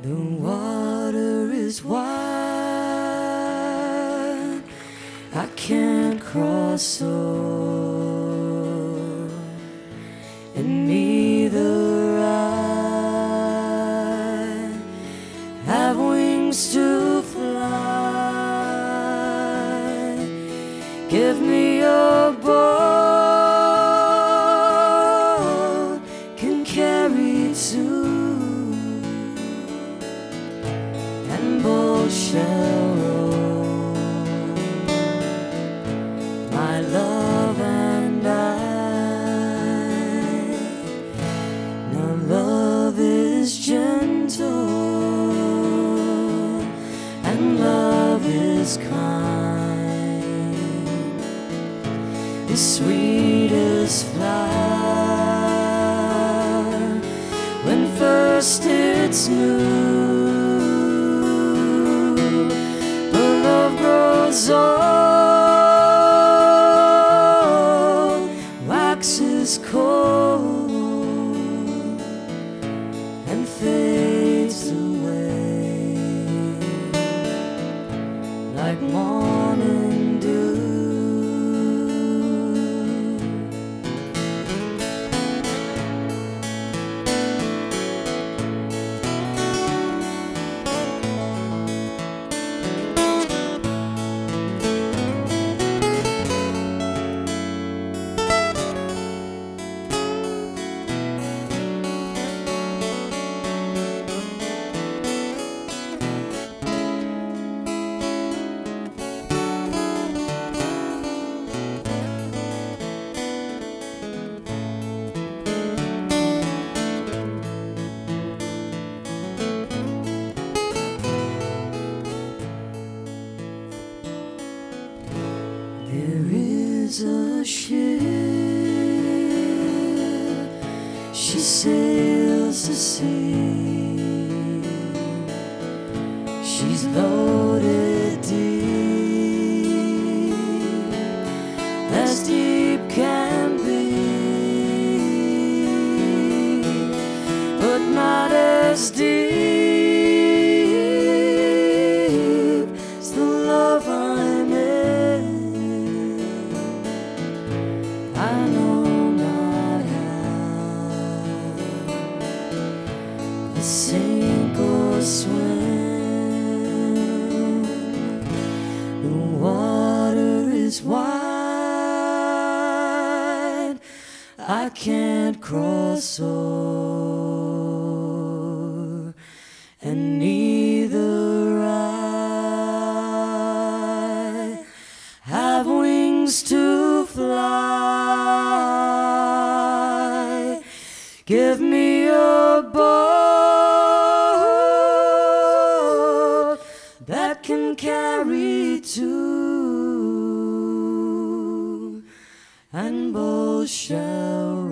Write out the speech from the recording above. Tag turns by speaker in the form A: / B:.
A: The water is wide, I can't cross o'er, and neither I have wings to fly. Give me a boat can carry two, and both shall row, my love and I. Now love is gentle and love is kind, the sweetest flower when first it's new. Old, waxes cold, and fades away like morning dew. There is a ship, she sails the sea. She's loaded deep, as deep can be, but not as deep as the love I'm in. I know not how to sink or swim. The water is wide, I can't cross o'er, and neither I have wings to fly. Give me a boat that can carry two, and both shall